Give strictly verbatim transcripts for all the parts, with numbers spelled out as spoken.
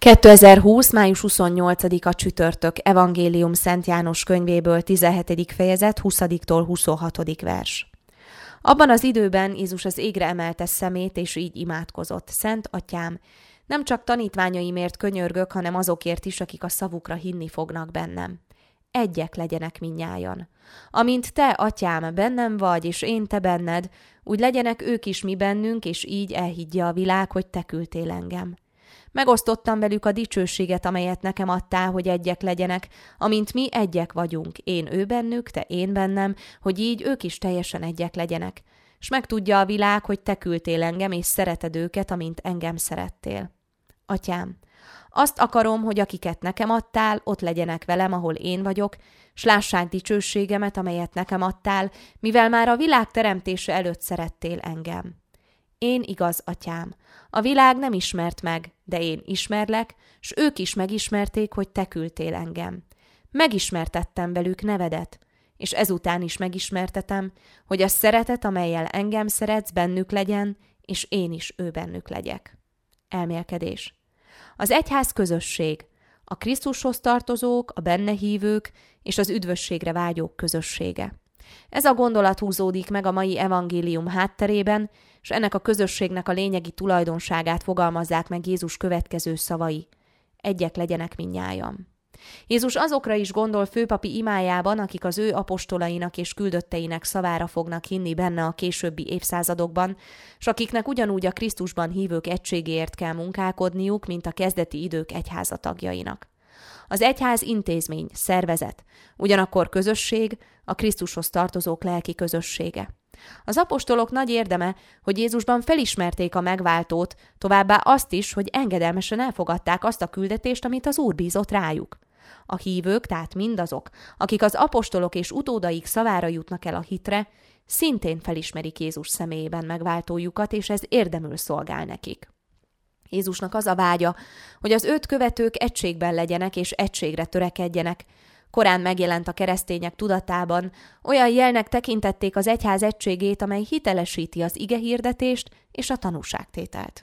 kétezer-húsz. május huszonnyolcadika csütörtök, Evangélium Szent János könyvéből, tizenhetedik fejezet, huszadiktól huszonhatodik vers. Abban az időben Jézus az égre emelte szemét, és így imádkozott: Szent Atyám, nem csak tanítványaimért könyörgök, hanem azokért is, akik a szavukra hinni fognak bennem. Egyek legyenek mindnyájan. Amint te, Atyám, bennem vagy, és én te benned, úgy legyenek ők is mi bennünk, és így elhiggye a világ, hogy te küldtél engem. Megosztottam velük a dicsőséget, amelyet nekem adtál, hogy egyek legyenek, amint mi egyek vagyunk, én ő bennük, te én bennem, hogy így ők is teljesen egyek legyenek. S megtudja a világ, hogy te küldtél engem, és szereted őket, amint engem szerettél. Atyám, azt akarom, hogy akiket nekem adtál, ott legyenek velem, ahol én vagyok, s lássák dicsőségemet, amelyet nekem adtál, mivel már a világ teremtése előtt szerettél engem. Én igaz, Atyám, a világ nem ismert meg, de én ismerlek, s ők is megismerték, hogy te küldtél engem. Megismertettem velük nevedet, és ezután is megismertetem, hogy a szeretet, amellyel engem szeretsz, bennük legyen, és én is ő bennük legyek. Elmélkedés. Az egyház közösség, a Krisztushoz tartozók, a benne hívők és az üdvösségre vágyók közössége. Ez a gondolat húzódik meg a mai evangélium hátterében, és ennek a közösségnek a lényegi tulajdonságát fogalmazzák meg Jézus következő szavai: egyek legyenek mindnyájan. Jézus azokra is gondol főpapi imájában, akik az ő apostolainak és küldötteinek szavára fognak hinni benne a későbbi évszázadokban, s akiknek ugyanúgy a Krisztusban hívők egységéért kell munkálkodniuk, mint a kezdeti idők egyháza tagjainak. Az egyház intézmény, szervezet, ugyanakkor közösség, a Krisztushoz tartozók lelki közössége. Az apostolok nagy érdeme, hogy Jézusban felismerték a megváltót, továbbá azt is, hogy engedelmesen elfogadták azt a küldetést, amit az Úr bízott rájuk. A hívők, tehát mindazok, akik az apostolok és utódaik szavára jutnak el a hitre, szintén felismerik Jézus személyében megváltójukat, és ez érdemül szolgál nekik. Jézusnak az a vágya, hogy az őt követők egységben legyenek és egységre törekedjenek. Korán megjelent a keresztények tudatában, olyan jelnek tekintették az egyház egységét, amely hitelesíti az igehirdetést és a tanúságtételt.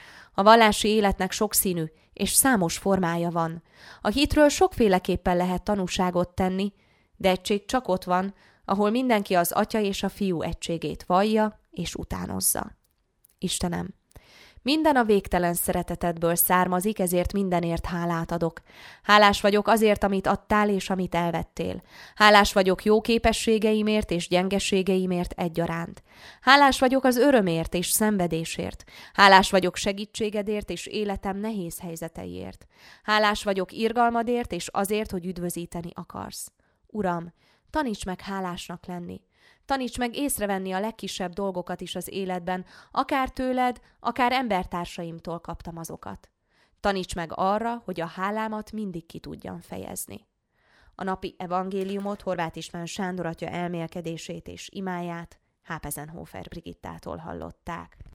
A vallási életnek sokszínű és számos formája van. A hitről sokféleképpen lehet tanúságot tenni, de egység csak ott van, ahol mindenki az Atya és a Fiú egységét vallja és utánozza. Istenem, minden a végtelen szeretetedből származik, ezért mindenért hálát adok. Hálás vagyok azért, amit adtál és amit elvettél. Hálás vagyok jó képességeimért és gyengeségeimért egyaránt. Hálás vagyok az örömért és szenvedésért. Hálás vagyok segítségedért és életem nehéz helyzeteiért. Hálás vagyok irgalmadért és azért, hogy üdvözíteni akarsz. Uram, taníts meg hálásnak lenni. Taníts meg észrevenni a legkisebb dolgokat is az életben, akár tőled, akár embertársaimtól kaptam azokat. Taníts meg arra, hogy a hálámat mindig ki tudjam fejezni. A napi evangéliumot Horváth István Sándor atya elmélkedését és imáját Hápezenhofer Brigittától hallották.